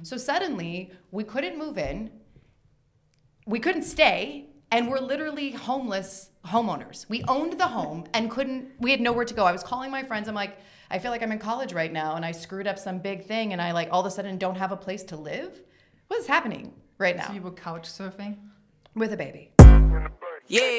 So suddenly we couldn't move in, we couldn't stay, and we're literally homeless homeowners. We owned the home and we had nowhere to go. I was calling my friends. I'm like, I feel like I'm in college right now and I screwed up some big thing and I like all of a sudden don't have a place to live. What is happening right now? So you were couch surfing? With a baby. Yeah.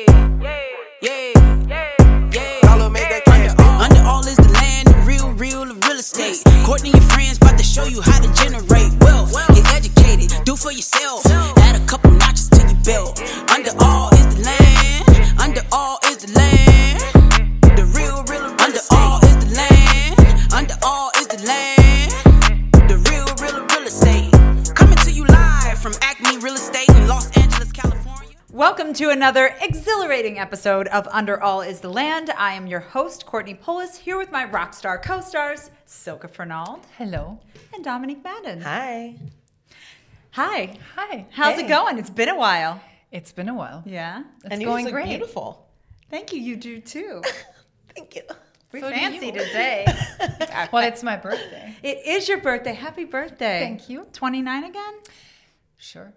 Dollar make that cash. Under all is the land, the real estate. Courtney and friends about to show you how to generate wealth. Get educated, do for yourself. Add a couple notches to your belt. Under all is the land. Under all is the land. The real under all is the land. Under all is the land. The real estate. Coming to you live from Acme Real Estate in Los Angeles, California. Welcome to another exhilarating episode of Under All is the Land. I am your host, Courtney Polis, here with my rock star co-stars, Silke Fernald. Hello. And Dominique Madden. Hi. Hi. Hi. How's it Hey. going? It's been a while. It's been a while. Yeah. It's And you going look great. beautiful. Thank you. You do too. Thank you. We So do fancy you. today. Well, it's my birthday. It is your birthday. Happy birthday. Thank you. 29 again? Sure.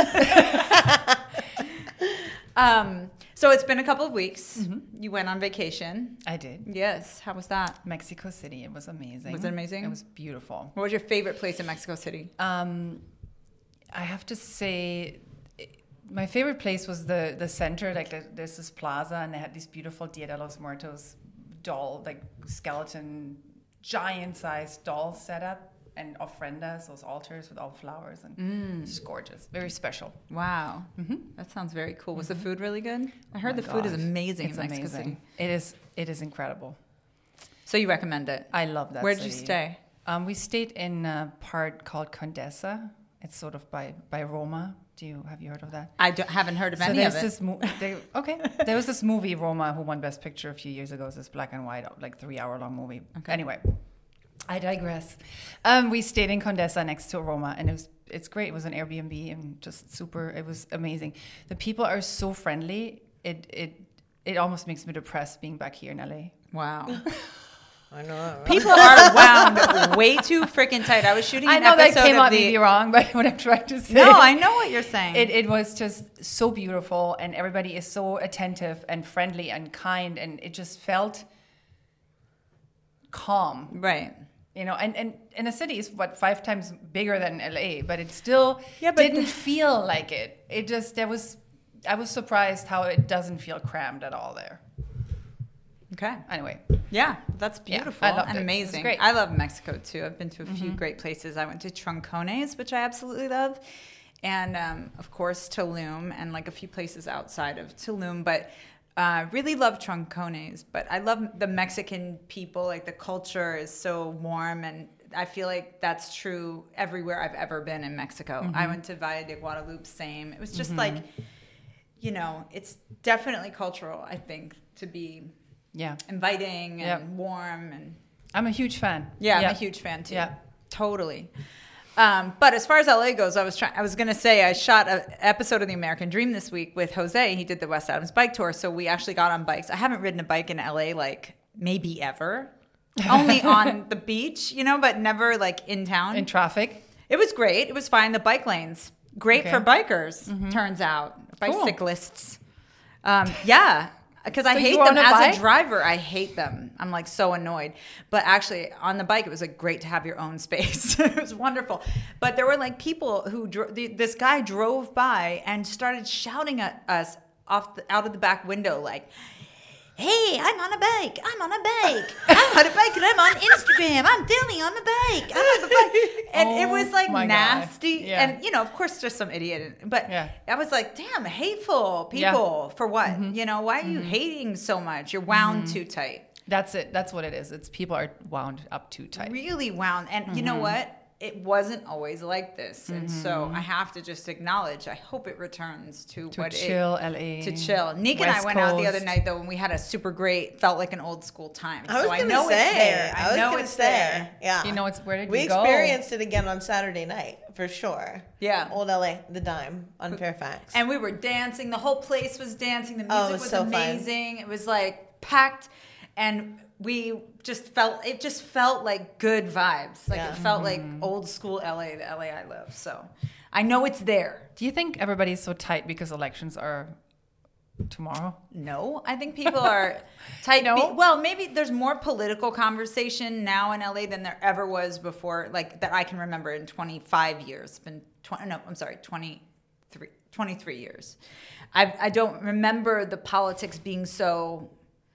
So it's been a couple of weeks. You went on vacation. I did. Yes. How was that? Mexico City. It was amazing. Was it amazing? It was beautiful. What was your favorite place in Mexico City? I have to say, my favorite place was the center. Like there's this plaza, and they had these beautiful Dia de los Muertos doll, like skeleton, giant-sized dolls set up, and ofrendas, those altars with all flowers, and it's gorgeous, very special. Wow. That sounds very cool. Was the food really good? I heard Oh my the food is gosh. amazing It's in Mexico amazing. City. It is incredible. So you recommend it? I love that. Where did you city. stay? We stayed in a part called Condesa. It's sort of by Roma. Have you heard of that? I haven't heard of So any of there's it. this there was this movie Roma who won Best Picture a few years ago. It's this black and white, like 3-hour-long movie. Okay. Anyway, I digress. We stayed in Condesa next to Roma, and it's great. It was an Airbnb and just super. It was amazing. The people are so friendly. It almost makes me depressed being back here in LA. Wow. I know. Right? People are wound way too freaking tight. I was shooting I an know that episode came of out maybe wrong, but what I'm trying to say. No, I know what you're saying. It was just so beautiful, and everybody is so attentive and friendly and kind, and it just felt calm. Right. You know, and the city is 5 times bigger than LA, but it still Yeah, but didn't feel like it. It just I was surprised how it doesn't feel crammed at all there. Okay. Anyway, Yeah, that's Yeah, beautiful I loved and it. It was amazing. great. I love Mexico too. I've been to a few great places. I went to Troncones, which I absolutely love, and of course Tulum, and like a few places outside of Tulum. But really love Troncones. But I love the Mexican people. Like the culture is so warm, and I feel like that's true everywhere I've ever been in Mexico. I went to Valle de Guadalupe, same. It was just like, you know, it's definitely cultural. I think to be yeah, inviting and Yep. warm and I'm a huge fan. yeah, I'm a huge fan too. Yeah. Totally. But as far as LA goes, I was gonna say I shot an episode of The American Dream this week with Jose. He did the West Adams bike tour, so we actually got on bikes. I haven't ridden a bike in LA like maybe ever. Only on the beach, you know, but never like in town. In traffic. It was great. It was fine. The bike lanes, great Okay. for bikers, turns out. Cool. Bicyclists. Yeah, because I So hate you were them on a as bike? a driver. I hate them. I'm like so annoyed. But actually, on the bike, it was like great to have your own space. It was wonderful. But there were like people who this guy drove by and started shouting at us out of the back window, like, "Hey, I'm on a bike. I'm on a bike. I'm on a bike and I'm on Instagram. I'm filming on the bike. I'm on the bike." And it was like my God. nasty. Yeah. And, you know, of course, just some idiot. But Yeah. I was like, damn, hateful people. For what? You know, why are you hating so much? You're wound too tight. That's it. That's what it is. It's people are wound up too tight. Really wound. And you know what? It wasn't always like this. And so I have to just acknowledge, I hope it returns to what chill LA. to chill. Nick and I West went out the other Coast. night though, and we had a super great, felt like an old school time. I was So gonna I know say. it's there. I know gonna it's say. there. Yeah. You know, where did we we go? experienced it again on Saturday night for sure. Yeah. Old LA, the Dime on Fairfax. And we were dancing. The whole place was dancing. The music it was was so fun. amazing. It was like packed. And we just felt like good vibes. Like Yeah. it felt like old school LA, the LA I love. So I know it's there. Do you think everybody's so tight because elections are tomorrow? No, I think people are tight. No? Well, maybe there's more political conversation now in LA than there ever was before, like that I can remember in 25 years. It's been 23 years. I don't remember the politics being so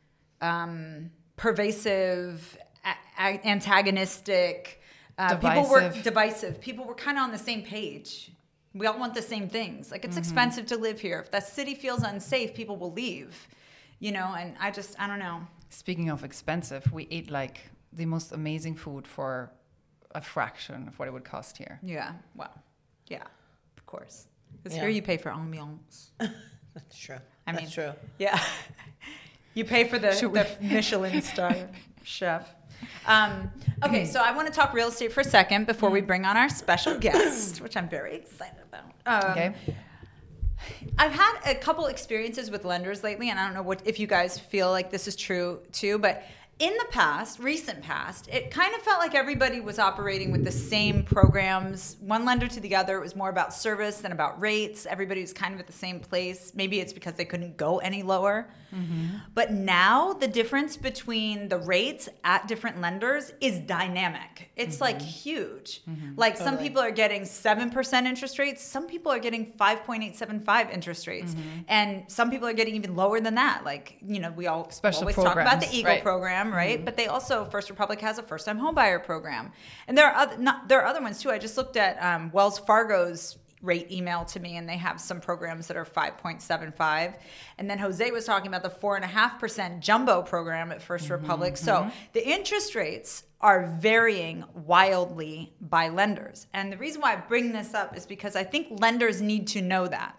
pervasive, antagonistic. People were divisive. People were kind of on the same page. We all want the same things. Like, it's expensive to live here. If that city feels unsafe, people will leave. And I don't know. Speaking of expensive, we ate like the most amazing food for a fraction of what it would cost here. Yeah. Well, yeah, of course. Because Yeah. here you pay for ambiance. That's true. That's true. Yeah. You pay for the Michelin star chef. Okay, so I want to talk real estate for a second before we bring on our special guest, which I'm very excited about. Okay. I've had a couple experiences with lenders lately, and I don't know if you guys feel like this is true too, but in the past, recent past, it kind of felt like everybody was operating with the same programs, one lender to the other. It was more about service than about rates. Everybody was kind of at the same place. Maybe it's because they couldn't go any lower. Mm-hmm. But now the difference between the rates at different lenders is dynamic. It's like huge. Mm-hmm. Like some people are getting 7% interest rates. Some people are getting 5.875 interest rates. Mm-hmm. And some people are getting even lower than that. Like, we all Special always programs, talk about the Eagle right. program, right? Mm-hmm. But they also, First Republic has a first-time homebuyer program. And there are other ones too. I just looked at Wells Fargo's rate email to me, and they have some programs that are 5.75. And then Jose was talking about the 4.5% jumbo program at First Republic. So the interest rates are varying wildly by lenders. And the reason why I bring this up is because I think lenders need to know that.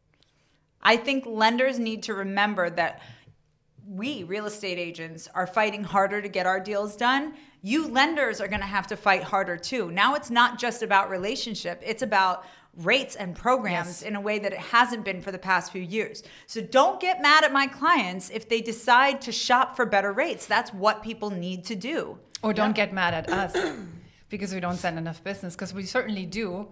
I think lenders need to remember that we, real estate agents, are fighting harder to get our deals done. You lenders are going to have to fight harder too. Now it's not just about relationship. It's about rates and programs in a way that it hasn't been for the past few years. So don't get mad at my clients if they decide to shop for better rates. That's what people need to do. Or don't get mad at us because we don't send enough business, because we certainly do.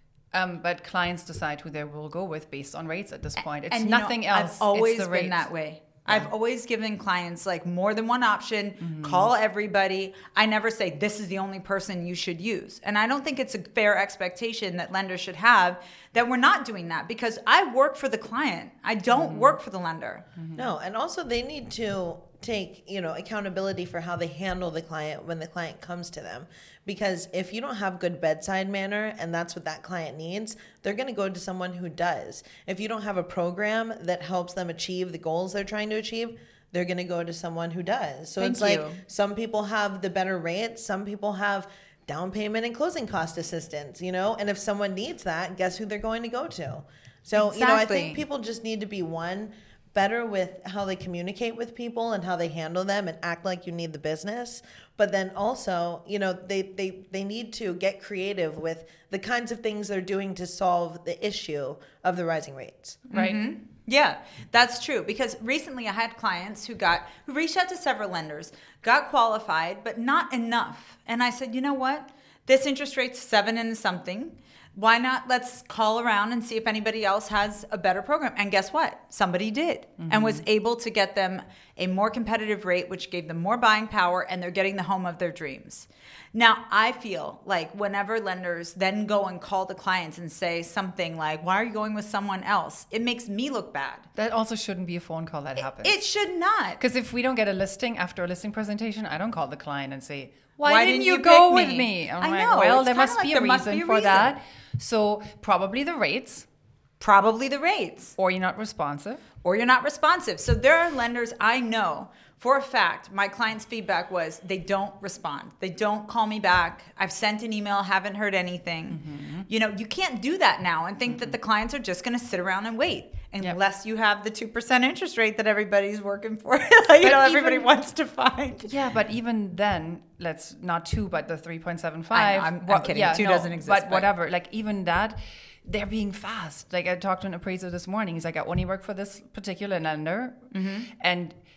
But clients decide who they will go with based on rates at this point. It's nothing else. I've always it's the been rates. that way. Yeah. I've always given clients like more than one option, call everybody. I never say this is the only person you should use. And I don't think it's a fair expectation that lenders should have that we're not doing that, because I work for the client. I don't work for the lender. No, and also they need to take, accountability for how they handle the client when the client comes to them. Because if you don't have good bedside manner and that's what that client needs, they're going to go to someone who does. If you don't have a program that helps them achieve the goals they're trying to achieve, they're going to go to someone who does. So it's like some people have the better rates, some people have down payment and closing cost assistance, and if someone needs that, guess who they're going to go to? So, I think people just need to be better with how they communicate with people and how they handle them and act like you need the business. But then also, they need to get creative with the kinds of things they're doing to solve the issue of the rising rates. Right. Mm-hmm. Yeah, that's true. Because recently I had clients who reached out to several lenders, got qualified, but not enough. And I said, you know what? This interest rate's 7 and something. Why not? Let's call around and see if anybody else has a better program. And guess what? Somebody did and was able to get them a more competitive rate, which gave them more buying power, and they're getting the home of their dreams. Now, I feel like whenever lenders then go and call the clients and say something like, why are you going with someone else? It makes me look bad. That also shouldn't be a phone call that happens. It should not. Because if we don't get a listing after a listing presentation, I don't call the client and say, why didn't you pick go with me? I'm I like, know. well, It's there kinda must like be there a must be reason a for reason. that. So probably the rates, Probably the rates. or you're not responsive. Or you're not responsive. So there are lenders I know for a fact, my client's feedback was they don't respond. They don't call me back. I've sent an email, haven't heard anything. You can't do that now and think that the clients are just going to sit around and wait unless you have the 2% interest rate that everybody's working for. Everybody wants to find. Yeah, but even then, let's not 2, but the 3.75. I'm kidding. 2 doesn't exist. But whatever. Like even that, they're being fast. Like I talked to an appraiser this morning. He's like, I only work for this particular lender. And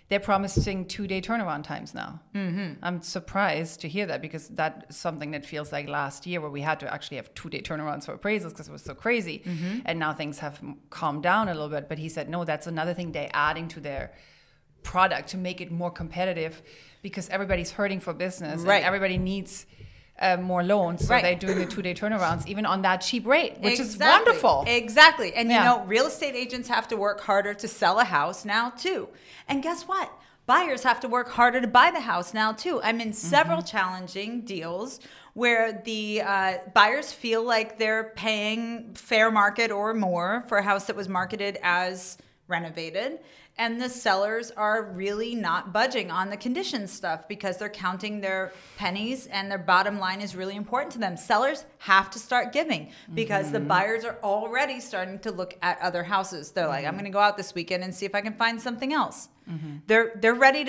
they're promising 2-day turnaround times now. I'm surprised to hear that, because that's something that feels like last year where we had to actually have 2-day turnarounds for appraisals because it was so crazy. And now things have calmed down a little bit. But he said, no, that's another thing they're adding to their product to make it more competitive, because everybody's hurting for business. Right. And everybody needs more loans. So Right. they're doing the 2-day turnarounds even on that cheap rate, which is Exactly. wonderful. Exactly. And Yeah. you know, real estate agents have to work harder to sell a house now too. And guess what? Buyers have to work harder to buy the house now too. I'm in several challenging deals where the buyers feel like they're paying fair market or more for a house that was marketed as renovated. And the sellers are really not budging on the condition stuff because they're counting their pennies, and their bottom line is really important to them. Sellers have to start giving because the buyers are already starting to look at other houses. They're like, I'm going to go out this weekend and see if I can find something else. They're ready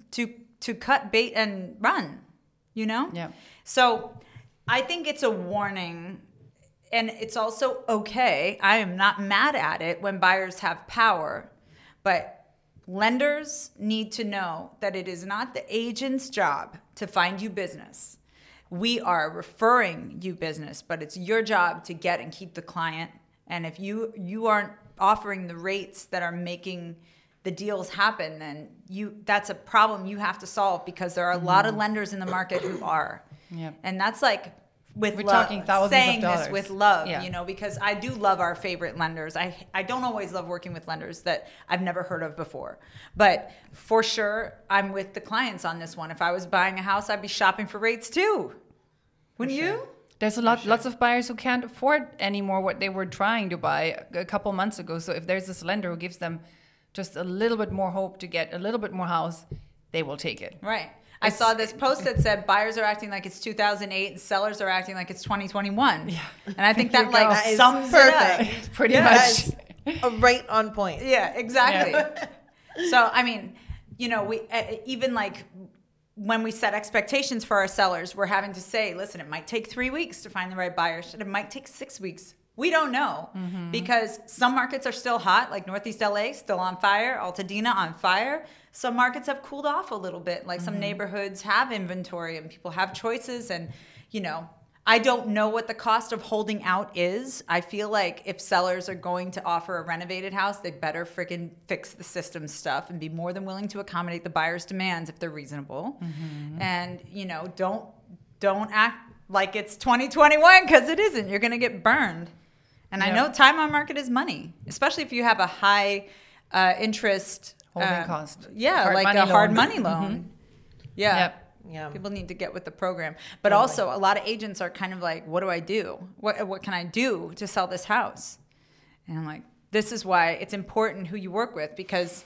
to cut bait and run, you know? Yeah. So I think it's a warning. And it's also okay. I am not mad at it when buyers have power. But lenders need to know that it is not the agent's job to find you business. We are referring you business, but it's your job to get and keep the client. And if you aren't offering the rates that are making the deals happen, then that's a problem you have to solve, because there are a lot of lenders in the market who are. Yep. And that's like with We're love, talking thousands saying of dollars. this with love, Yeah. you know, because I do love our favorite lenders. I don't always love working with lenders that I've never heard of before. But for sure, I'm with the clients on this one. If I was buying a house, I'd be shopping for rates too. Wouldn't you? There's lots of buyers who can't afford anymore what they were trying to buy a couple months ago. So if there's this lender who gives them just a little bit more hope to get a little bit more house, they will take it. Right. I saw this post that said buyers are acting like it's 2008 and sellers are acting like it's 2021. Yeah. And I think that like That is sums perfect. it up. Pretty That's much. right on point. Yeah, exactly. So, I mean, you know, we even like when we set expectations for our sellers, we're having to say, listen, it might take 3 weeks to find the right buyer. It might take 6 weeks. We don't know because some markets are still hot, like Northeast LA, still on fire, Altadena on fire. Some markets have cooled off a little bit, like some neighborhoods have inventory and people have choices. And, you know, I don't know what the cost of holding out is. I feel like if sellers are going to offer a renovated house, they better freaking fix the system stuff and be more than willing to accommodate the buyer's demands if they're reasonable. And, you know, don't act like it's 2021 because it isn't. You're going to get burned. And I know time on market is money, especially if you have a high interest Holding cost. Yeah, Hard like money a hard loan. money loan. Yeah. Yep. Yeah. People need to get with the program. But also, a lot of agents are kind of like, what do I do? What can I do to sell this house? And I'm like, this is why it's important who you work with, because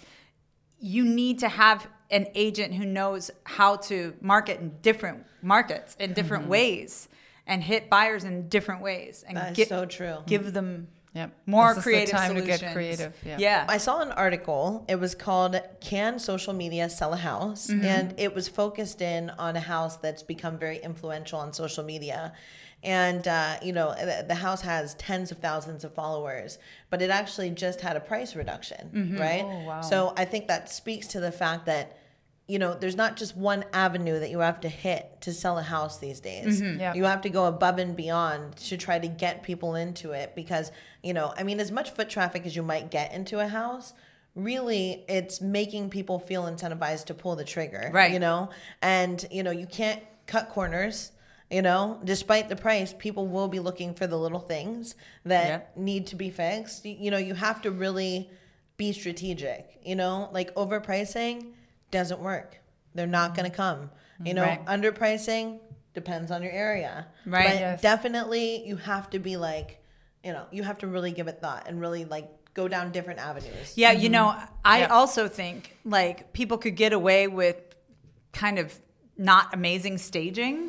you need to have an agent who knows how to market in different markets in different ways and hit buyers in different ways. And That is so true. give them Yep. more This is the creative time to solutions. get creative, yeah. Yeah. I saw an article. It was called "Can Social Media Sell a House?" And it was focused in on a house that's become very influential on social media. And, you know, the house has tens of thousands of followers, but it actually just had a price reduction, right? Oh, wow. So I think that speaks to the fact that, you know, there's not just one avenue that you have to hit to sell a house these days. Yeah. You have to go above and beyond to try to get people into it because, you know, I mean, as much foot traffic as you might get into a house, really it's making people feel incentivized to pull the trigger, Right. you know? And, you know, you can't cut corners. You know, despite the price, people will be looking for the little things that need to be fixed. You know, you have to really be strategic, you know, like overpricing doesn't work. They're not going to come. You know, Right. underpricing depends on your area. Right. But Yes. definitely you have to be like, you know, you have to really give it thought and really like go down different avenues. Yeah, you know, I Yeah. also think like people could get away with kind of not amazing staging.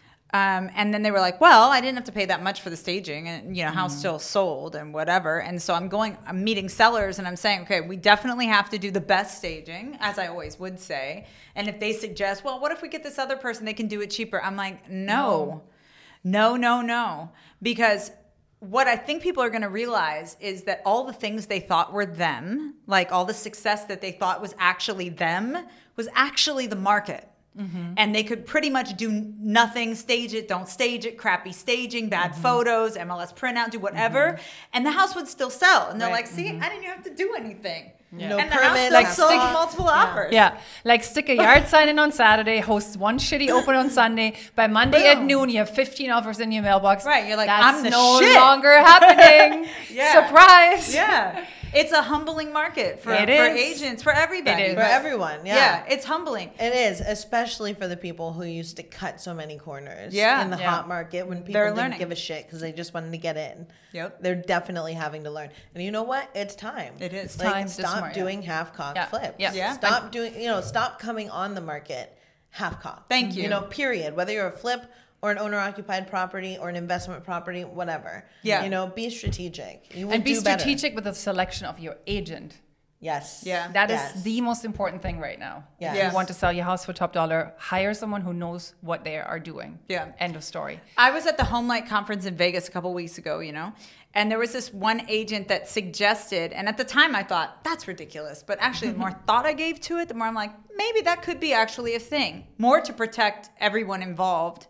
And then they were like, well, I didn't have to pay that much for the staging and, you know, house still sold and whatever. And so I'm meeting sellers and I'm saying, okay, we definitely have to do the best staging, as I always would say. And if they suggest, well, what if we get this other person, they can do it cheaper? I'm like, no. Because what I think people are going to realize is that all the things they thought were them, like all the success that they thought was actually them, was actually the market. And they could pretty much do nothing, stage it, don't stage it, crappy staging, bad photos, MLS printout, do whatever. And the house would still sell. And they're like, see, I didn't even have to do anything. No and the permit, house still like sold multiple offers. Yeah, like stick a yard sign in on Saturday, host one shitty open on Sunday. By Monday at noon, you have 15 offers in your mailbox. Right, you're like, that's I'm the no shit. longer happening. Yeah. Surprise. Yeah. It's a humbling market for It is. agents, for everybody. It is. For everyone, Yeah, it's humbling. It is, especially for the people who used to cut so many corners Yeah. in the Yeah. hot market when people They're didn't learning. give a shit because they just wanted to get in. Yep. They're definitely having to learn. And you know what? It's time. It is. Like, time to stop smart, yeah. doing half-cocked Yeah. flips. Yeah. Stop doing, stop coming on the market half-cocked. Thank you. Period. Whether you're a flip or an owner-occupied property or an investment property, whatever. Yeah. Be strategic. You will And be do better. strategic with the selection of your agent. Yes. Yeah. That is Yes. the most important thing right now. Yes. If you want to sell your house for top dollar, hire someone who knows what they are doing. Yeah. End of story. I was at the HomeLight conference in Vegas a couple weeks ago, and there was this one agent that suggested, and at the time I thought, that's ridiculous. But actually, the more thought I gave to it, the more I'm like, maybe that could be actually a thing. More to protect everyone involved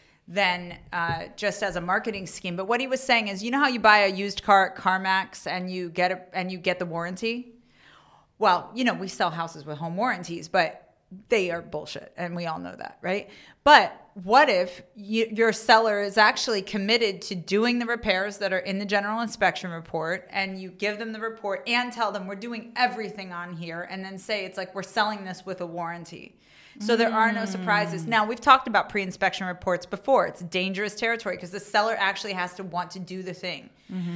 than just as a marketing scheme. But what he was saying is, you know how you buy a used car at CarMax and you get the warranty? Well, we sell houses with home warranties, but they are bullshit, and we all know that, right? But what if your seller is actually committed to doing the repairs that are in the general inspection report, and you give them the report and tell them we're doing everything on here, and then say it's like we're selling this with a warranty. So there are no surprises. Now, we've talked about pre-inspection reports before. It's dangerous territory because the seller actually has to want to do the thing.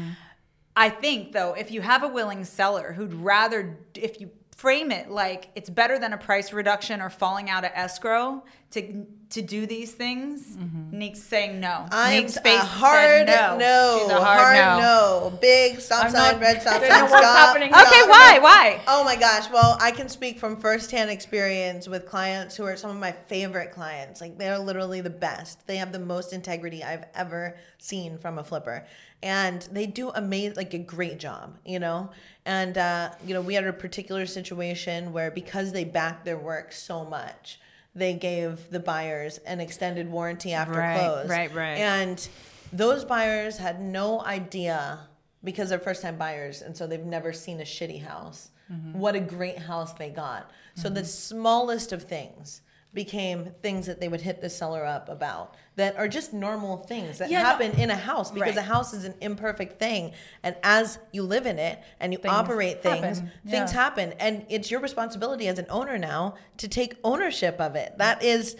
I think, though, if you have a willing seller who'd rather, if you frame it like it's better than a price reduction or falling out of escrow to do these things, Nick's saying no. Nick's A face hard said no. She's a hard no. Big stop I'm sign, not- red stop don't sign, know what's stop. happening. stop. Okay, why? Oh my gosh. Well, I can speak from firsthand experience with clients who are some of my favorite clients. Like, they're literally the best. They have the most integrity I've ever seen from a flipper. And they do a great job, And, we had a particular situation where because they backed their work so much, they gave the buyers an extended warranty after close. Right. And those buyers had no idea, because they're first-time buyers, and so they've never seen a shitty house, what a great house they got. So the smallest of things became things that they would hit the seller up about that are just normal things that happen in a house, because a house is an imperfect thing, and as you live in it and you operate things, things happen, and it's your responsibility as an owner now to take ownership of it. That is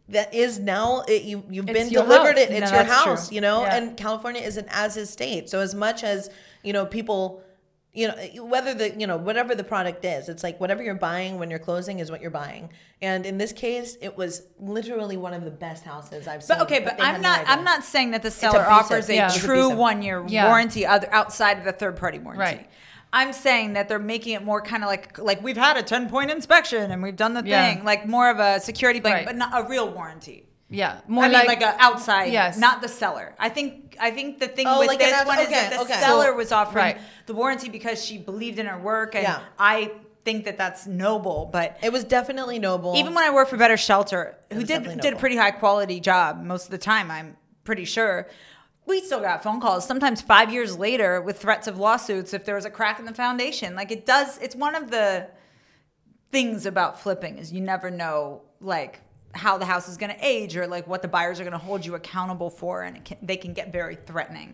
now you've been your delivered house. it. It's No, your that's true. house, and California is an as-is state. So as much as people, whether whatever the product is, it's like whatever you're buying when you're closing is what you're buying. And in this case, it was literally one of the best houses I've seen. But okay, but they had no idea. I'm not saying that the seller abusive. offers a Yeah. It's true abusive. 1-year warranty outside of the third-party warranty. Right. I'm saying that they're making it more kind of like we've had a 10-point inspection and we've done the Yeah. thing, like more of a security blanket, Right. but not a real warranty. Yeah. I mean, like a outside, Yes. not the seller. I think the thing Oh, with like an this one is outside- that the okay. seller was offering Right. the warranty because she believed in her work, and Yeah. I think that that's noble. But It was definitely noble. even when I worked for Better Shelter, who was did definitely a noble. pretty high quality job most of the time, I'm pretty sure, we still got phone calls, sometimes 5 years later, with threats of lawsuits if there was a crack in the foundation. Like it's one of the things about flipping is you never know, like, how the house is going to age or like what the buyers are going to hold you accountable for, and they can get very threatening.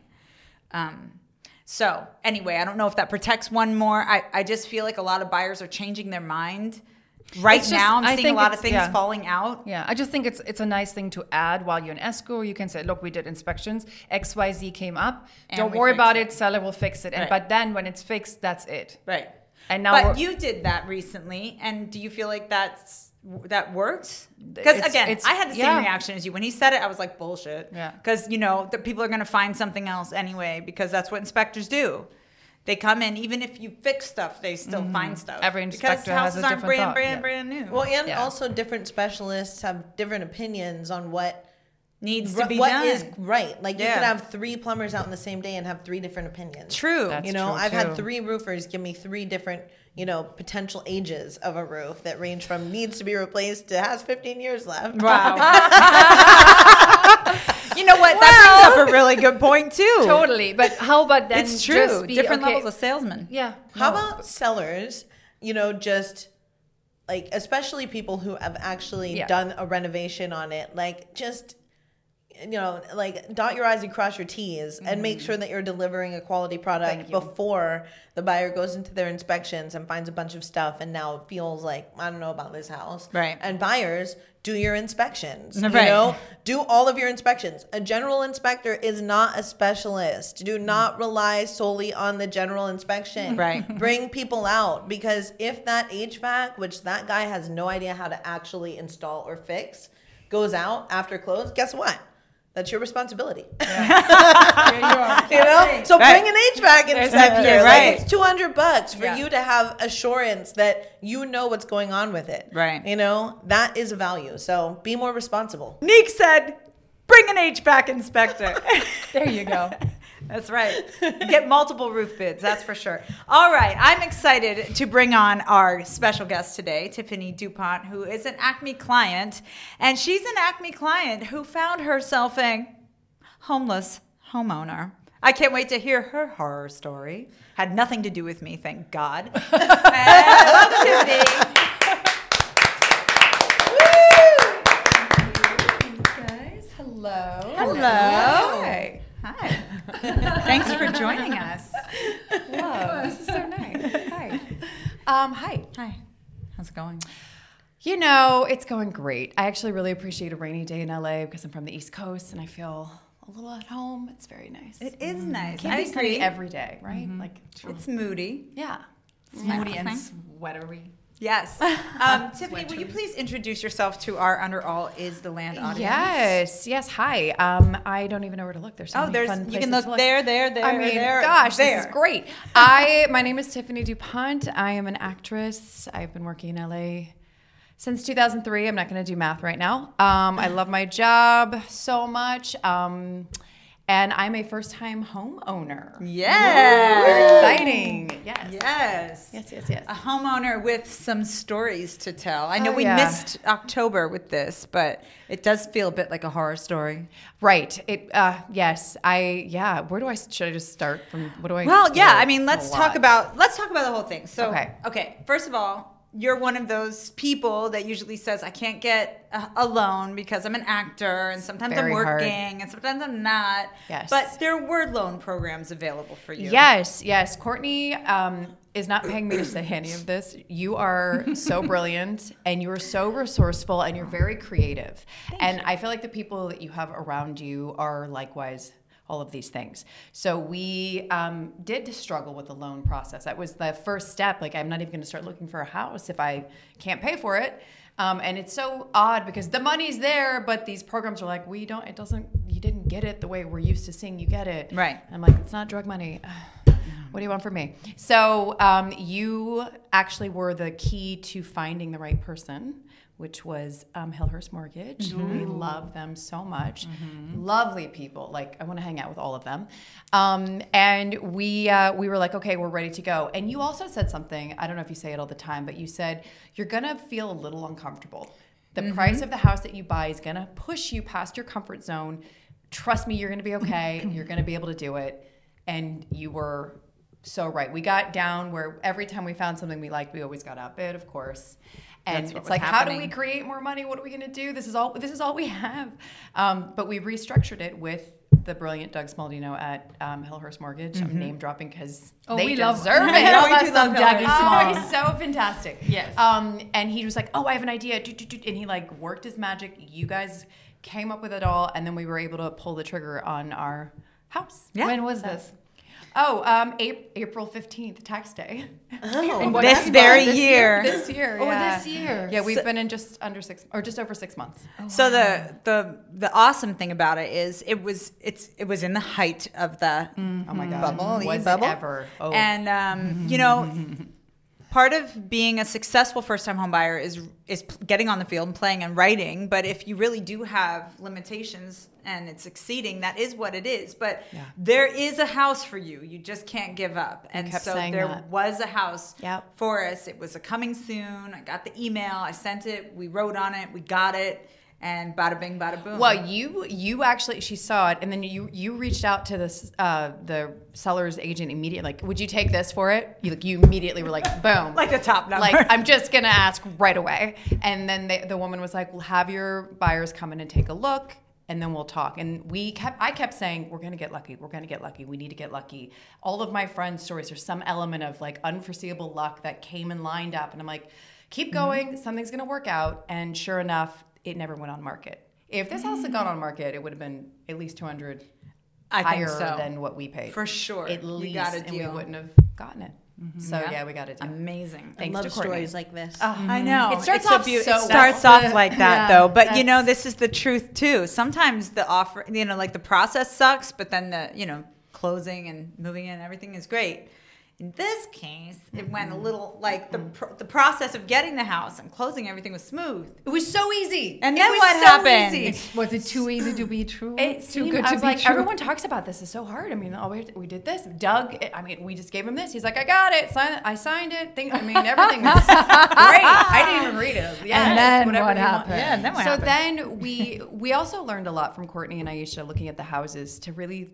So anyway, I don't know if that protects one more. I just feel like a lot of buyers are changing their mind right It's just- now. I'm I seeing a think lot of it's- things yeah. falling out. Yeah, I just think it's a nice thing to add while you're in escrow. You can say, look, we did inspections, XYZ came up. And Don't we worry fixed about it. it. Seller will fix it. And Right. but then when it's fixed, that's it. Right. And now But we're- you did that recently, and do you feel like that worked? Because again, I had the same reaction as you. When he said it, I was like, bullshit. Yeah. Because, the people are going to find something else anyway, because that's what inspectors do. They come in, even if you fix stuff, they still find stuff. Every because inspector has houses a aren't different brand thought. Yeah. new. Well, and Yeah. also different specialists have different opinions on what needs to be what done. is right. Like you Yeah. could have 3 plumbers out in the same day and have 3 different opinions. True. That's You know, true, I've too. had 3 roofers give me 3 different, potential ages of a roof that range from needs to be replaced to has 15 years left. Wow. You know what? That brings up a really good point too. Totally. But how about then? It's true. just be, Different okay, levels of salesman. Yeah. How no, about sellers, just like, especially people who have actually Yeah. done a renovation on it, like just, like dot your I's and cross your T's and make sure that you're delivering a quality product Thank you. before the buyer goes into their inspections and finds a bunch of stuff and now feels like, I don't know about this house. Right. And buyers, do your inspections. Right. Do all of your inspections. A general inspector is not a specialist. Do not rely solely on the general inspection. Right. Bring people out, because if that HVAC, which that guy has no idea how to actually install or fix, goes out after close, guess what? That's your responsibility. So Right. bring an HVAC inspector. Right. Like it's $200 for Yeah. you to have assurance that you know what's going on with it. Right. That is a value. So be more responsible. Neek said, bring an HVAC inspector. There you go. That's right. Get multiple roof bids, that's for sure. All right, I'm excited to bring on our special guest today, Tiffany DuPont, who is an Acme client. And she's an Acme client who found herself a homeless homeowner. I can't wait to hear her horror story. Had nothing to do with me, thank God. Welcome, Tiffany. Guys, hello. Hello. Hi. Hi. Thanks for joining us. Whoa, this is so nice. Hi. Hi. Hi. How's it going? It's going great. I actually really appreciate a rainy day in LA because I'm from the East Coast and I feel a little at home. It's very nice. It is nice. Can't I be sunny agree. every day, right? Like, It's moody. yeah. Moody and Fine. sweatery. Yes. Tiffany, will you please introduce yourself to our Under All Is the Land audience? Yes. Hi. I don't even know where to look. There's so many There's fun you places can to look there. I mean, there, gosh, there. this is great. My name is Tiffany DuPont. I am an actress. I've been working in LA since 2003. I'm not going to do math right now. I love my job so much. And I'm a first-time homeowner. Yeah. Very exciting. Yes. Yes. Yes. A homeowner with some stories to tell. I know Oh, we yeah. missed October with this, but it does feel a bit like a horror story. Right. Yes. Should I just start from, what do I Well, do? yeah. I mean, It's let's a talk lot. about the whole thing. So, Okay. First of all, you're one of those people that usually says, I can't get a loan because I'm an actor and sometimes Very I'm hard. working and sometimes I'm not. Yes. But there were loan programs available for you. Yes. Courtney is not paying me to say any of this. You are so brilliant and you are so resourceful and you're very creative. I feel like the people that you have around you are likewise all of these things. So we did struggle with the loan process. That was the first step. Like, I'm not even going to start looking for a house if I can't pay for it. And it's so odd because the money's there, but these programs are like, you didn't get it the way we're used to seeing you get it. Right. And I'm like, it's not drug money. What do you want from me? So you actually were the key to finding the right person, which was Hillhurst Mortgage. We love them so much. Lovely people. Like, I want to hang out with all of them. And we were like, okay, we're ready to go. And you also said something, I don't know if you say it all the time, but you said, you're going to feel a little uncomfortable. The price of the house that you buy is going to push you past your comfort zone. Trust me, you're going to be okay. You're going to be able to do it. And you were so right. We got down where every time we found something we liked, we always got outbid, of course. And That's what it's was like, how do happening. we create more money? What are we going to do? This is all we have. But we restructured it with the brilliant Doug Smaldino at Hillhurst Mortgage. I'm name dropping because they we love- deserve it. I we do love Dougie Hillhurst. Small. He's so fantastic. Yes. And he was like, oh, I have an idea. And he like worked his magic. You guys came up with it all. And then we were able to pull the trigger on our house. Yeah. When was this? Oh, April 15th, tax day. And what This happened? very This year. This year. Oh, yeah. this year. Yeah, we've been in just over 6 months. So the awesome thing about it is it was in the height of the Oh my God. Bubble, Was bubble. it ever? Oh. and part of being a successful first-time home buyer is getting on the field and playing and writing. But if you really do have limitations and it's succeeding, that is what it is. But there is a house for you. You just can't give up. And kept so saying there that. was a house Yep. for us. It was a coming soon. I got the email. I sent it. We wrote on it. We got it. And bada bing, bada boom. Well, you actually, she saw it, and then you reached out to the seller's agent immediately. Like, would you take this for it? You immediately were like, boom, like the top number. like I'm just gonna ask right away. And then the woman was like, well, have your buyers come in and take a look, and then we'll talk. And I kept saying, we're gonna get lucky. We're gonna get lucky. We need to get lucky. All of my friends' stories, there's some element of like unforeseeable luck that came and lined up, and I'm like, keep going. Something's gonna work out. And sure enough, it never went on market. If this house had gone on market, it would have been at least $200 higher than what we paid. For sure. At You least, got a and we deal. wouldn't have gotten it. So we got a deal. Amazing. I Thanks love to Courtney. stories like this. I know. It starts It's off it so starts well. off like that though. But you know, this is the truth too. Sometimes the offer, you know, like the process sucks, but then the, you know, closing and moving in, everything is great. In this case, it went a little like the process of getting the house and closing everything was smooth. It was so easy. And It then was what so happened? easy. Was it too easy to be true? It too seemed, good I to was be like, true. everyone talks about this. It's so hard. I mean, we did this. Doug, I mean, we just gave him this. He's like, I got it. I signed it. I mean, everything was great. I didn't even read it. Yeah, And then whatever what you want. happened? Yeah, and then what So happened? then we also learned a lot from Courtney and Aisha looking at the houses to really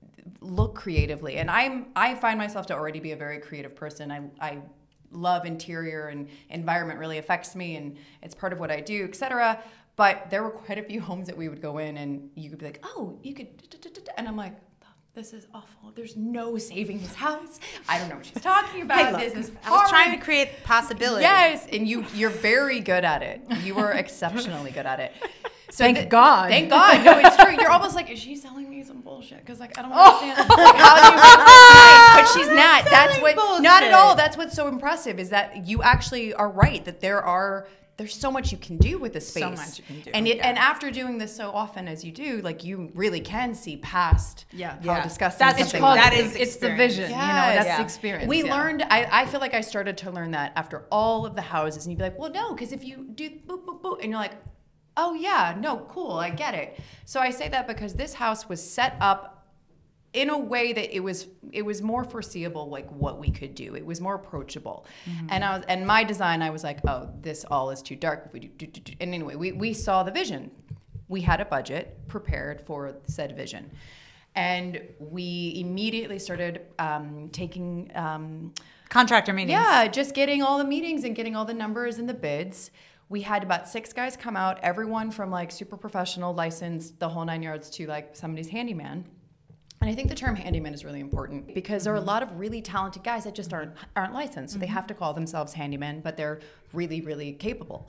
look creatively. And I find myself to already be a very creative person. I love interior, and environment really affects me, and it's part of what I do, etc. But there were quite a few homes that we would go in and you could be like, oh, you could, and I'm like, this is awful. There's no saving this house. I don't know what she's talking about. Hey, look, this is I was trying horrid. to create possibility. Yes, and you're very good at it. You were exceptionally good at it. So Thank God. Thank God. No, it's true. You're almost like, is she selling me some bullshit? Because like I don't understand. Like, how do you make this nice? But she's not. That's Selling what. Not at bullshit. all. That's what's so impressive is that you actually are right. That there's so much you can do with the space. So much you can do, And yeah. and after doing this so often as you do, like you really can see past how disgusting That's something called- is. that is it's the experience. vision. Yes. You know, that's Yeah. the experience. We yeah. learned, I feel like I started to learn that after all of the houses, and you'd be like, well, no, because if you do boop, boop, boop, and you're like, oh, yeah, no, cool, I get it. So I say that because this house was set up in a way that it was more foreseeable, like what we could do. It was more approachable. And my design, I was like, oh, this all is too dark. If we do. And anyway, we saw the vision. We had a budget prepared for said vision. And we immediately started taking Contractor meetings. yeah, just getting all the meetings and getting all the numbers and the bids. We had about 6 guys come out, everyone from like super professional, licensed, the whole 9 yards, to like somebody's handyman. And I think the term handyman is really important because there are a lot of really talented guys that just aren't licensed. So they have to call themselves handymen, but they're really, really capable.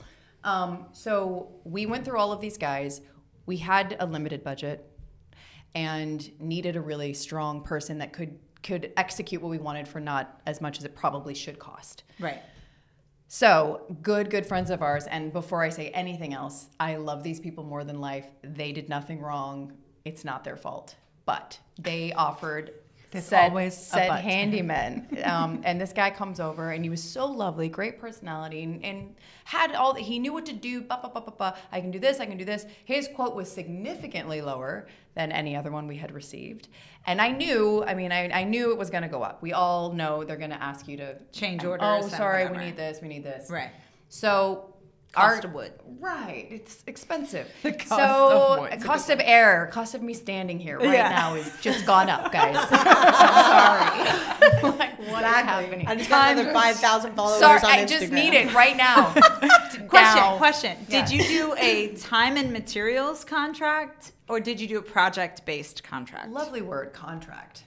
So we went through all of these guys. We had a limited budget and needed a really strong person that could execute what we wanted for not as much as it probably should cost. Right. So, good friends of ours. And before I say anything else, I love these people more than life. They did nothing wrong. It's not their fault. But they offered There's always a said but. handyman. And this guy comes over, and he was so lovely, great personality, and had all, he knew what to do. I can do this, I can do this. His quote was significantly lower than any other one we had received. And I knew it was going to go up. We all know they're going to ask you to Change orders Oh, and sorry, we whatever. need this. Right. So Cost of wood. Right, it's expensive. The cost so of wood. cost of air, cost of me standing here right Yeah. now is just gone up, guys. I'm sorry. Like, what is happening? I just got another 5,000 followers Sorry, on I Instagram. just need it right now. Question. Yeah. Did you do a time and materials contract or did you do a project-based contract? Lovely word, contract.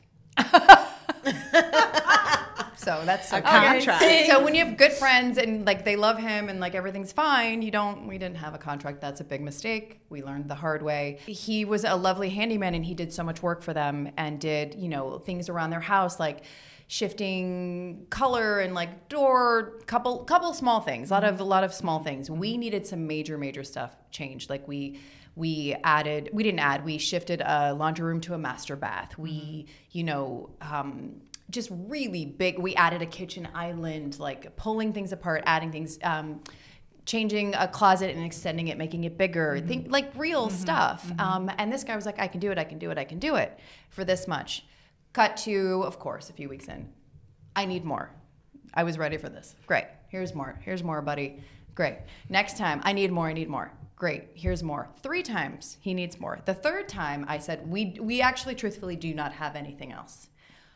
So that's so A contract. So when you have good friends and like they love him and like everything's fine, we didn't have a contract. That's a big mistake. We learned the hard way. He was a lovely handyman and he did so much work for them and did, things around their house like shifting color and like door, couple small things, a lot of small things. We needed some major stuff changed. Like we shifted a laundry room to a master bath. We, just really big. We added a kitchen island, like pulling things apart, adding things, changing a closet and extending it, making it bigger, like real stuff. And this guy was like, I can do it for this much. Cut to, of course, a few weeks in, I need more. I was ready for this. Great. Here's more, buddy. Great. Next time, I need more. Great. Here's more. 3 times he needs more. The 3rd time I said, we actually truthfully do not have anything else.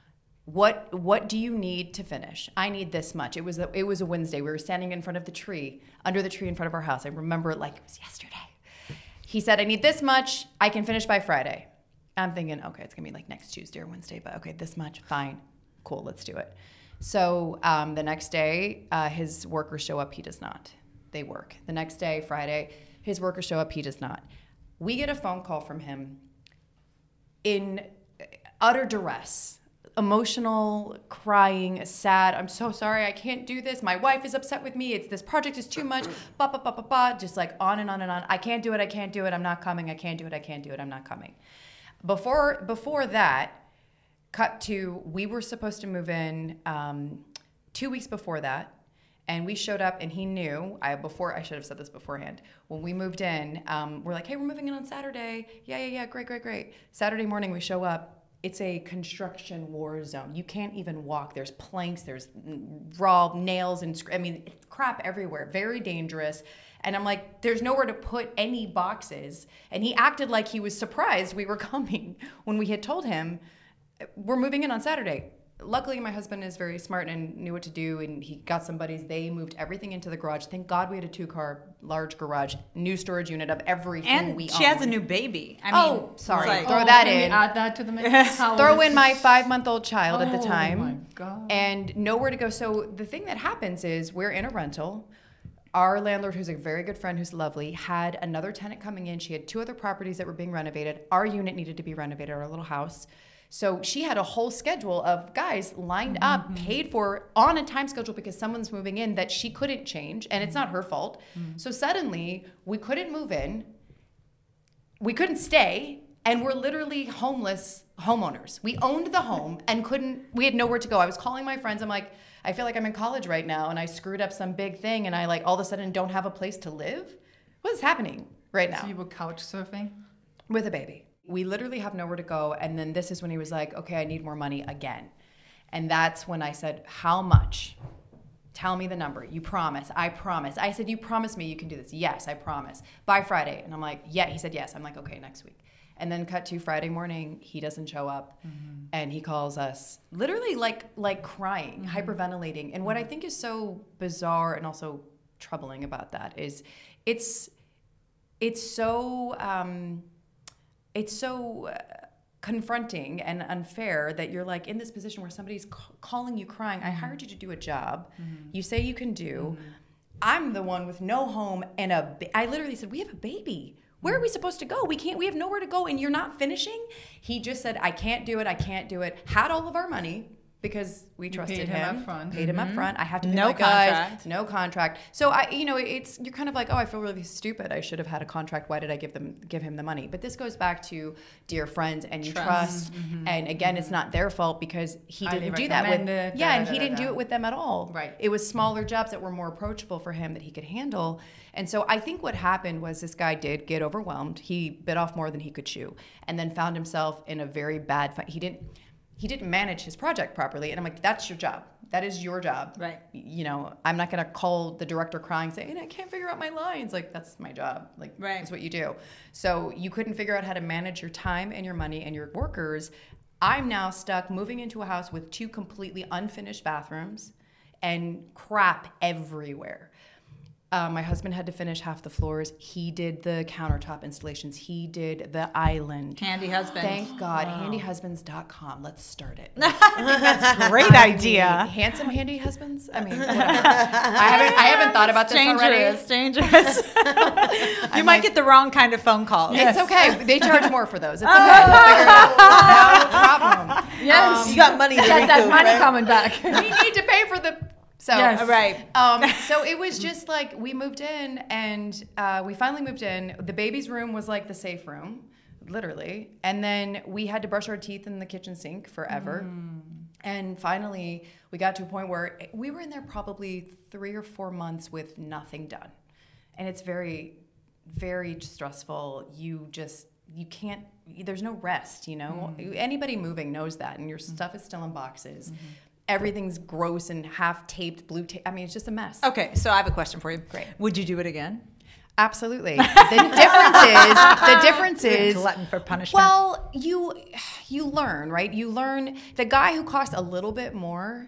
What do you need to finish? I need this much. It was a Wednesday. We were standing in front of the tree, under the tree in front of our house. I remember it like it was yesterday. He said, I need this much. I can finish by Friday. I'm thinking, okay, it's going to be like next Tuesday or Wednesday, but okay, this much, fine. Cool, let's do it. So the next day, his workers show up. He does not. They work. The next day, Friday, his workers show up. He does not. We get a phone call from him in utter duress. Emotional, crying, sad. I'm so sorry. I can't do this. My wife is upset with me. This project is too much. Just like on and on and on. I can't do it. I'm not coming. I can't do it. I'm not coming. Before that, cut to, we were supposed to move in 2 weeks before that. And we showed up, and he knew. I should have said this beforehand. When we moved in, we're like, hey, we're moving in on Saturday. Yeah. Great. Saturday morning, we show up. It's a construction war zone. You can't even walk. There's planks, there's raw nails, and it's crap everywhere. Very dangerous. And I'm like, there's nowhere to put any boxes. And he acted like he was surprised we were coming when we had told him, we're moving in on Saturday. Luckily, my husband is very smart and knew what to do, and he got some buddies. They moved everything into the garage. Thank God we had a 2-car large garage, new storage unit of everything we own. And she has a new baby. Sorry. Like, Throw that can in. we add that to the mix? Throw in my 5-month-old child at the time. Oh my God. And nowhere to go. So the thing that happens is we're in a rental. Our landlord, who's a very good friend, who's lovely, had another tenant coming in. She had 2 other properties that were being renovated. Our unit needed to be renovated, our little house. So she had a whole schedule of guys lined up, paid for on a time schedule because someone's moving in that she couldn't change, and it's not her fault. So suddenly we couldn't move in, we couldn't stay, and we're literally homeless homeowners. We owned the home and we had nowhere to go. I was calling my friends. I'm like, I feel like I'm in college right now, and I screwed up some big thing, and I like all of a sudden don't have a place to live. What is happening right now? So you were couch surfing? With a baby. We literally have nowhere to go. And then this is when he was like, okay, I need more money again. And that's when I said, how much? Tell me the number. You promise. I promise. I said, you promise me you can do this. Yes, I promise. By Friday. And I'm like, yeah. He said, yes. I'm like, okay, next week. And then cut to Friday morning, he doesn't show up. And he calls us literally like crying, hyperventilating. And what I think is so bizarre and also troubling about that is it's so confronting and unfair that you're like in this position where somebody's calling you crying. I hired you to do a job you say you can do. I'm the one with no home and I literally said, we have a baby. Where are we supposed to go? We have nowhere to go, and you're not finishing? He just said, I can't do it. Had all of our money because we trusted him. Paid him up front. I have to pay my guys. No contract. So you're kind of like, oh, I feel really stupid. I should have had a contract. Why did I give him the money? But this goes back to dear friends and you trust. And again, it's not their fault because he didn't do that with and he didn't do it with them at all. Right. It was smaller jobs that were more approachable for him that he could handle. And so I think what happened was this guy did get overwhelmed. He bit off more than he could chew, and then found himself in a very bad fight. He didn't manage his project properly. And I'm like, that's your job. That is your job. Right. I'm not going to call the director crying saying, I can't figure out my lines. Like, that's my job. Like, that's what you do. So you couldn't figure out how to manage your time and your money and your workers. I'm now stuck moving into a house with 2 completely unfinished bathrooms and crap everywhere. My husband had to finish half the floors. He did the countertop installations. He did the island. Handy husband. Thank God. Handyhusbands.com. Let's start it. That's a great idea. Handsome handy husbands? I mean, whatever. I haven't thought about this already. It's dangerous. You might get the wrong kind of phone calls. It's okay. They charge more for those. It's okay. We'll figure it out. No problem. Yes. You got money to Got that recoup, money right? coming back. We need to pay for the... So, Yes. Right. So it was just like we moved in and we finally moved in. The baby's room was like the safe room, literally. And then we had to brush our teeth in the kitchen sink forever. And finally, we got to a point where we were in there probably 3 or 4 months with nothing done. And it's very, very stressful. You can't, there's no rest, you know? Anybody moving knows that. And your stuff is still in boxes. Everything's gross and half taped, blue tape. I mean, it's just a mess. Okay, so I have a question for you. Great. Would you do it again? Absolutely. The difference is Glutton for punishment. well, you learn, right? You learn the guy who cost a little bit more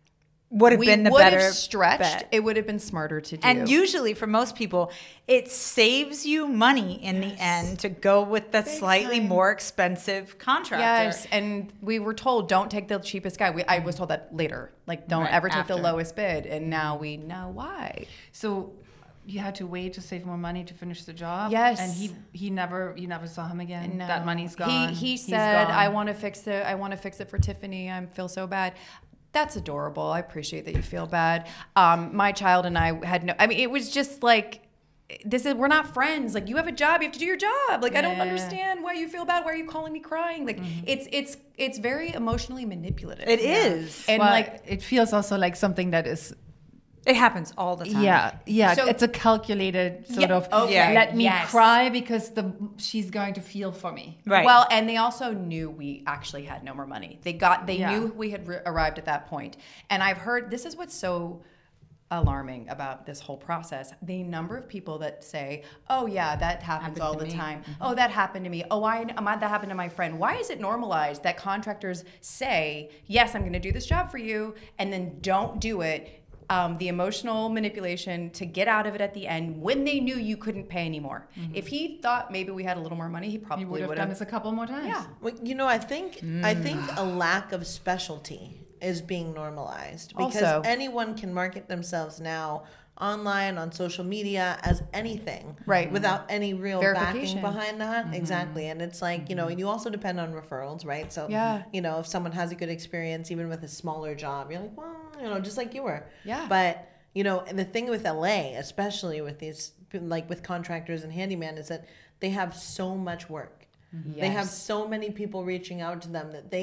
would have we been the would better have stretched. bet. It would have been smarter to do. And usually for most people, it saves you money in the end to go with the slightly more expensive contractor. Yes, and we were told don't take the cheapest guy. I was told that later, like don't Right, ever take the after. lowest bid, and now we know why. So you had to wait to save more money to finish the job. Yes. And you never saw him again. No. That money's gone. He He's said, gone. "I want to fix it. I want to fix it for Tiffany. I feel so bad." That's adorable. I appreciate that you feel bad. My child and I had no. I mean, it was just like. We're not friends. Like, you have a job, you have to do your job. Like, I don't Yeah. understand why you feel bad. Why are you calling me crying? Like, it's very emotionally manipulative. It is. And Well, like, it feels also like something that is It happens all the time. yeah. So- it's a calculated sort Yeah, of okay, let me yes. cry because she's going to feel for me. Right. well, and they also knew we actually had no more money. They Yeah. knew we had arrived at that point. And I've heard, this is what's so alarming about this whole process. The number of people that say, "Oh yeah, that happens Happened all to the me." time. Oh, that happened to me. Oh, that happened to my friend." Why is it normalized that contractors say, "Yes, I'm going to do this job for you," and then don't do it? The emotional manipulation to get out of it at the end when they knew you couldn't pay anymore. If he thought maybe we had a little more money, he probably You would have done this a couple more times. Yeah. Well, you know, I think a lack of specialty is being normalized because Also- anyone can market themselves now online on social media as anything, Right. Without any real Verification. backing behind that. Exactly, and it's like you also depend on referrals, right? So Yeah. if someone has a good experience, even with a smaller job, you're like, well, just like you were, Yeah. But and the thing with LA, especially with these with contractors and handyman, is that they have so much work. They have Yes. so many people reaching out to them that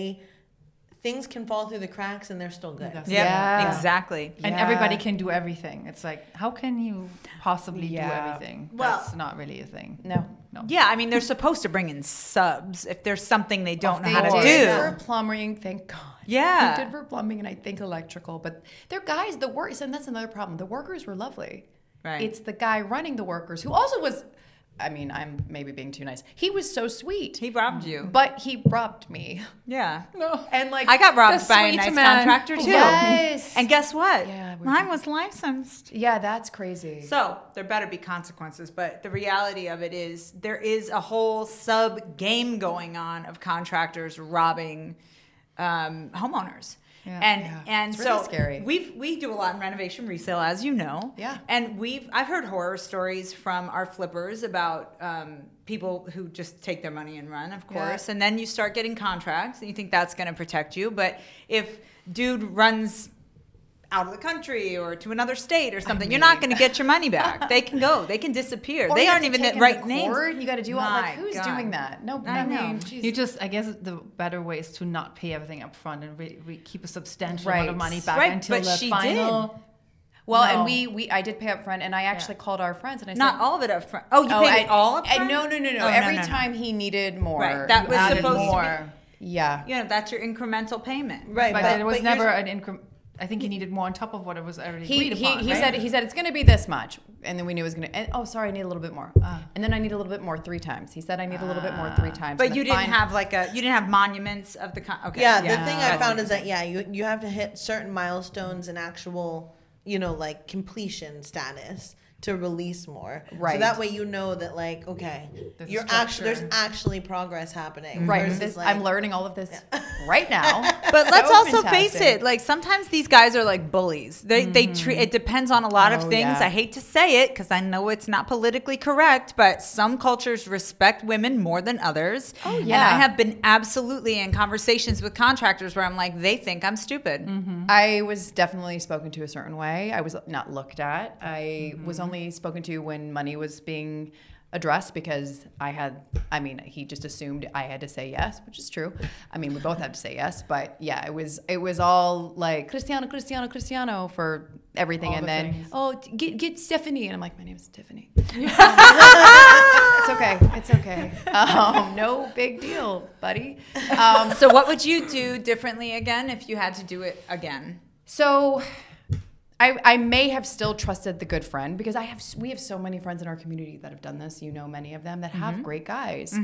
things can fall through the cracks and they're still good. Yes. Yep, Yeah. exactly. And Yeah. everybody can do everything. It's like, how can you possibly do Yeah. everything? Well- That's not really a thing. No. Yeah, I mean, they're supposed to bring in subs if there's something they don't know They how to did do. for plumbing, thank God. Yeah. They did for plumbing and I think electrical, but they're guys, the workers, and that's another problem. The workers were lovely. Right. It's the guy running the workers who also was, I mean, I'm maybe being too nice. He was so sweet, He robbed you. but he robbed me. Yeah. No. And like, I got robbed The by a sweet nice man. contractor too. Yes. And guess what? Yeah, we're- Mine was licensed. yeah, that's crazy. So there better be consequences, but the reality of it is there is a whole sub game going on of contractors robbing homeowners. Yeah. And It's so really scary. we do a lot in renovation resale, as you know. Yeah. And I've heard horror stories from our flippers about people who just take their money and run, of course. Yeah. And then you start getting contracts, and you think that's going to protect you. But if dude runs out of the country or to another state or something, you're not going to get your money back. They can go. They can disappear. Or they you have aren't to even take the him to right names. court, and you got to do all My like who's God. doing that? No, I know. mean, geez. You just, I guess the better way is to not pay everything up front and keep a substantial amount of Right. money back Right, until but the she final. Well, No. and I did pay up front, and I actually called our friends and I Not said, all of it up front. Oh, you paid it all up front? No. Oh, Every no. time he needed more, Right, that you was added supposed to be- more. Yeah. You know, that's your incremental payment. Right, But there was but never here's- an increment. I think he needed more on top of what it was already He agreed upon. right? said it's going to be this much, and then we knew it was going to. Oh, sorry, I need a little bit more, and then I need a little bit more 3 times. He said I need a little bit more 3 times. But and you the didn't fine- have monuments of the okay. Yeah, the thing I That's found what is that you have to hit certain milestones and actual like completion status to release more. So Right. that way you know that like okay, There's you're structure. there's actually progress happening. Right. versus, This, like- I'm learning all of this right now. But let's So also face fantastic. it, like sometimes these guys are like bullies. They treat it depends on a lot of Oh, things. yeah. I hate to say it because I know it's not politically correct, but some cultures respect women more than others. Oh And yeah. I have been absolutely in conversations with contractors where I'm like, they think I'm stupid. I was definitely spoken to a certain way. I was not looked at. I was only spoken to when money was being address because he just assumed I had to say yes, which is true. I mean, we both had to say yes, but yeah, it was all like Cristiano for everything. All and the then, things. get Stephanie. And I'm like, my name's Tiffany. It's okay. No big deal, buddy. So what would you do differently again if you had to do it again? So I may have still trusted the good friend because we have so many friends in our community that have done this. You know, many of them that have great guys.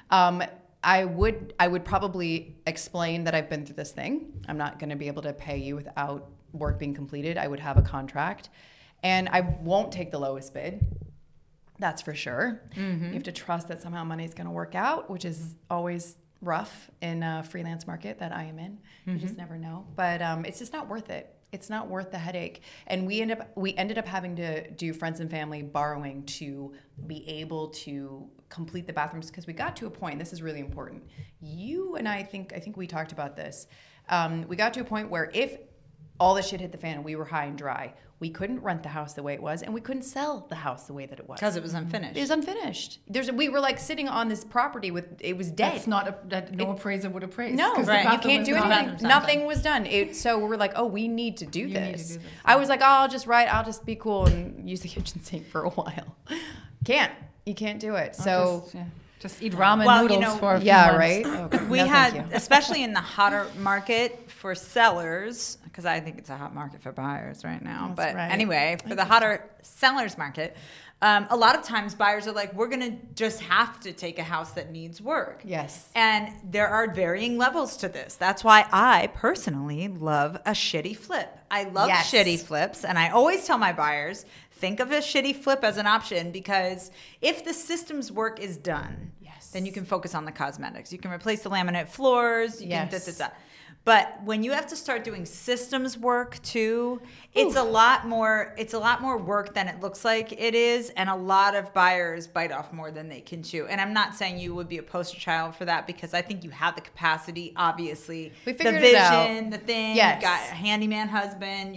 I would probably explain that I've been through this thing. I'm not going to be able to pay you without work being completed. I would have a contract, and I won't take the lowest bid. That's for sure. You have to trust that somehow money's going to work out, which is always rough in a freelance market that I am in. You just never know. But it's just not worth it. It's not worth the headache. And we ended up having to do friends and family borrowing to be able to complete the bathrooms because we got to a point. This is really important. You and I think we talked about this. We got to a point where if all the shit hit the fan and we were high and dry, we couldn't rent the house the way it was, and we couldn't sell the house the way that it was. Because it was unfinished. It was unfinished. We were like sitting on this property it was dead. That's not no appraiser would appraise. No, 'cause right. you can't do anything. Nothing was done. So we were like, oh, we need to do this. I was like, oh, I'll just be cool and use the kitchen sink for a while. You can't do it. So just eat ramen Well, noodles for a few yeah, months. right. Okay. We No, had, thank you. especially in the hotter market for sellers, because I think it's a hot market for buyers right now. That's but right. anyway, for the hotter sellers market, a lot of times buyers are like, we're going to just have to take a house that needs work. Yes. And there are varying levels to this. That's why I personally love a shitty flip. I love Yes. shitty flips. And I always tell my buyers, think of a shitty flip as an option because if the systems work is done, then you can focus on the cosmetics. You can replace the laminate floors. You can Yes. But when you have to start doing systems work too, it's a lot more work than it looks like it is, and a lot of buyers bite off more than they can chew. And I'm not saying you would be a poster child for that because I think you have the capacity, obviously. We figured the it vision, out. the thing, Yes. you've got a handyman husband,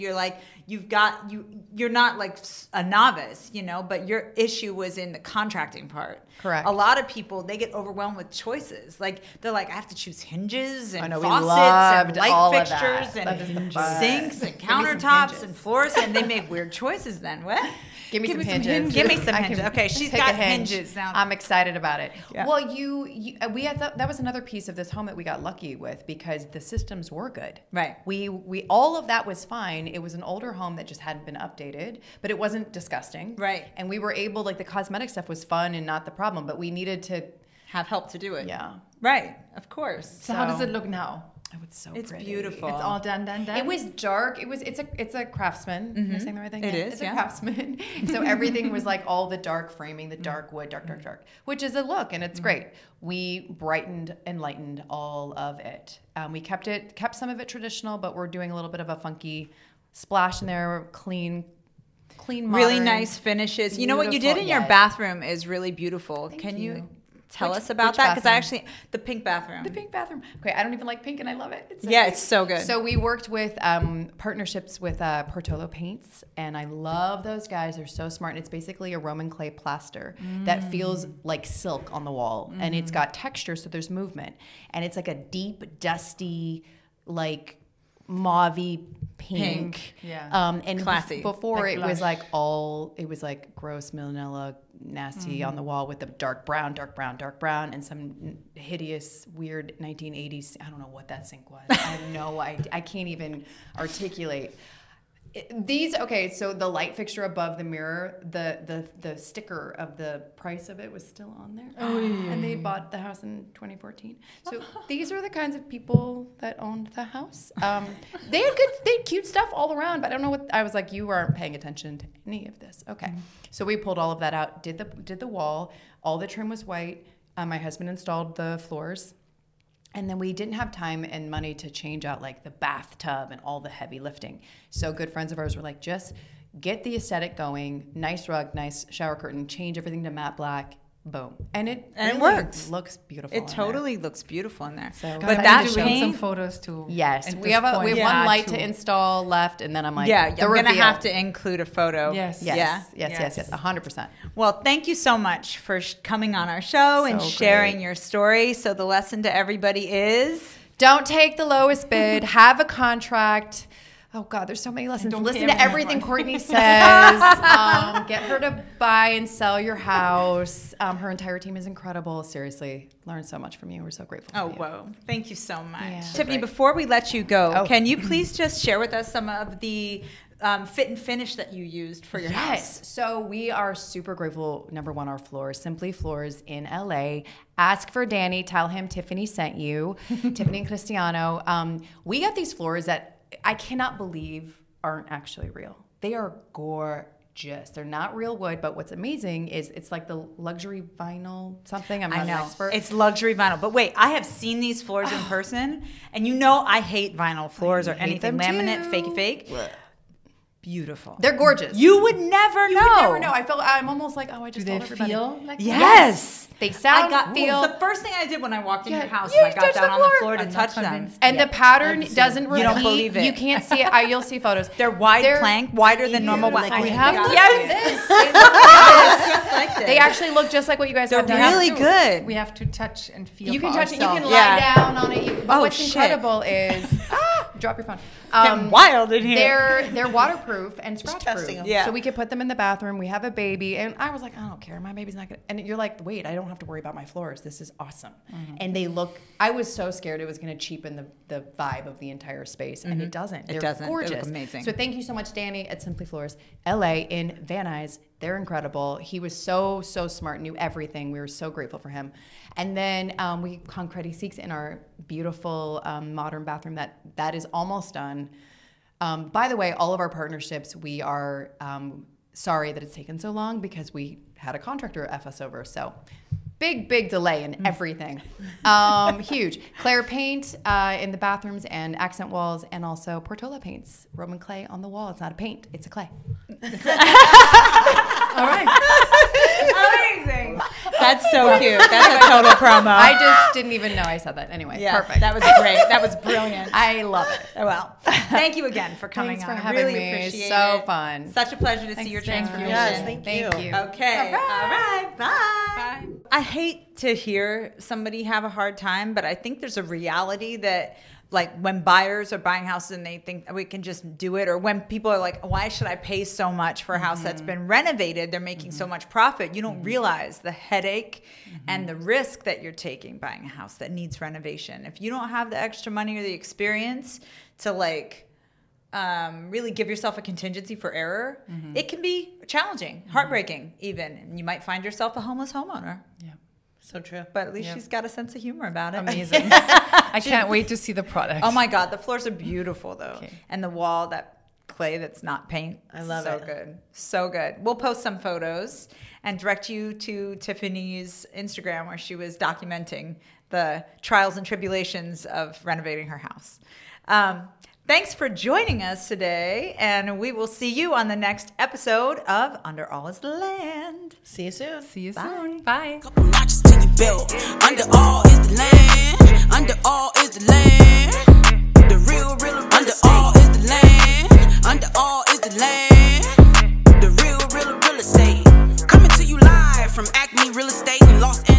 you're not like a novice, but your issue was in the contracting part. Correct. A lot of people, they get overwhelmed with choices. Like they're like, I have to choose hinges and I know, we faucets loved and light all of fixtures that. That is the and best. sinks and Give me some countertops hinges. and floors, and they make weird choices then. What? Give me some hinges. Give me some I hinges. can Okay, she's pick got a hinge. hinges now. I'm excited about it. Yeah. Well, we had that was another piece of this home that we got lucky with because the systems were good. Right. We all of that was fine. It was an older home that just hadn't been updated, but it wasn't disgusting. Right. And we were able, like the cosmetic stuff was fun and not the problem, but we needed to. Have help to do it. Yeah. Right. Of course. So how does it look now? Oh, it's so It's pretty. beautiful. It's all done. It was dark. It's a craftsman. Am I saying the right thing? It Yeah, is, It's yeah. a craftsman. So everything was like all the dark framing, the dark wood, dark, which is a look, and it's great. We brightened and lightened all of it. We kept some of it traditional, but we're doing a little bit of a funky splash in there, clean, modern. Really nice finishes. You know what you did in your Yes. bathroom is really beautiful. Thank Can you you. tell Which- us about which that? Because bathroom? the pink bathroom. The pink bathroom. Okay, I don't even like pink, and I love it. It's so Yeah, great. it's so good. So we worked with partnerships with Portolo Paints, and I love those guys. They're so smart, and it's basically a Roman clay plaster that feels like silk on the wall, and it's got texture, so there's movement, and it's like a deep, dusty, like mauvey pink. Yeah. And Classy. before Like it was blush. it was like gross manila nasty on the wall with the dark brown, and some hideous, weird 1980s. I don't know what that sink was. I have no idea. I can't even articulate. So the light fixture above the mirror, the sticker of the price of it was still on there. Oh, yeah. And they bought the house in 2014. So these are the kinds of people that owned the house. They had cute stuff all around, but I don't know what I was like. You weren't paying attention to any of this. Okay, so we pulled all of that out. Did the wall. All the trim was white. My husband installed the floors. And then we didn't have time and money to change out like the bathtub and all the heavy lifting. So good friends of ours were like, just get the aesthetic going, nice rug, nice shower curtain, change everything to matte black, boom, and it And it really works. looks beautiful. It in totally looks beautiful in there. So- Guys, but I that need to bring some paint, photos too. there. Yes, at we this have point. one Yeah, light too. to install left, and then I'm like, yeah, the I'm gonna reveal. have to include a photo. Yes. Yes, Yeah. yes, 100%. Well, thank you so much for coming on our show and So sharing great. your story. So the lesson to everybody is. Don't take the lowest bid. Have a contract. Oh God, there's so many lessons. don't Listen pay to everyone everything money. Courtney says. Get her to buy and sell your house. Her entire team is incredible. Seriously, learned so much from you. We're so grateful. Oh, for you. whoa. Thank you so much. Yeah. Tiffany, Great. before we let you go, Oh. can you please just share with us some of the fit and finish that you used for your house? Yes. So we are super grateful. Number one, our floors, Simply Floors in LA. Ask for Danny. Tell him Tiffany sent you. Tiffany and Cristiano. We got these floors that I cannot believe aren't actually real. They are gorgeous. They're not real wood, but what's amazing is it's like the luxury vinyl something. I'm not I an know. expert. It's luxury vinyl. But wait, I have seen these floors in person, and you know I hate vinyl floors or hate anything them laminate, too. fakey fake. Beautiful. They're gorgeous. You would never know. You would never know. I'm almost like, oh, I Do just they told everybody. feel like Yes. They sound, Well, feel. the first thing I did when I walked in Yeah, your house you is I got touched down the on the floor. floor to I'm not touch them. convinced. And the pattern doesn't repeat. You don't believe it. You can't see it. You'll see photos. They're wide plank, wider than normal. like plank. we have Yeah. to Yes. They look like this. Just like this. They actually look just like what you guys They're have down. really good. We have to touch and feel. You can for touch it. You ourselves. can Yeah. lie down on it. But Oh, what's shit. incredible is drop your phone. Getting wild in here. They're waterproof and scratch proof. testing 'em. Yeah. So we could put them in the bathroom. We have a baby, and I was like, I don't care. My baby's not gonna. And you're like, wait, I don't have to worry about my floors. This is awesome. And they look. I was so scared it was gonna cheapen the vibe of the entire space, and it doesn't. They're doesn't. They look Gorgeous. amazing. So thank you so much, Danny at Simply Floors, LA in Van Nuys. They're incredible. He was so smart, knew everything. We were so grateful for him. And then we Concreti Seeks in our beautiful modern bathroom that is almost done. By the way, all of our partnerships, we are sorry that it's taken so long because we had a contractor F us over. So big delay in everything. Huge. Claire paint in the bathrooms and accent walls, and also Portola paints. Roman clay on the wall. It's not a paint, it's a clay. All right. Amazing. That's so cute. That's a total promo. I just didn't even know I said that. Anyway, yeah, perfect. That was great. That was brilliant. I love it. Well, thank you again for coming Thanks on. for I having really me. appreciate So it. fun. Such a pleasure to see Thanks, your Jen. transformation. Yes, thank you. Okay. All All right. right. Bye. I hate to hear somebody have a hard time, but I think there's a reality that, like, when buyers are buying houses and they think we can just do it, or when people are like, why should I pay so much for a house that's been renovated? They're making so much profit. You don't realize the headache and the risk that you're taking buying a house that needs renovation. If you don't have the extra money or the experience to, like, really give yourself a contingency for error, it can be challenging, heartbreaking even. And you might find yourself a homeless homeowner. Yeah. So true. But at least she's got a sense of humor about it. Amazing. I can't wait to see the product. Oh my God, the floors are beautiful though. Okay. And the wall, that clay that's not paint. I love so it. So good. So good. We'll post some photos and direct you to Tiffany's Instagram where she was documenting the trials and tribulations of renovating her house. Thanks for joining us today, and we will see you on the next episode of Under All Is the Land. See you soon. See you Bye. soon. Bye. Couple notches to your belt. Under all is the land. Under all is the land. The real under all is the land. Under all is the land. The real estate. Coming to you live from Acme Real Estate in Los Angeles.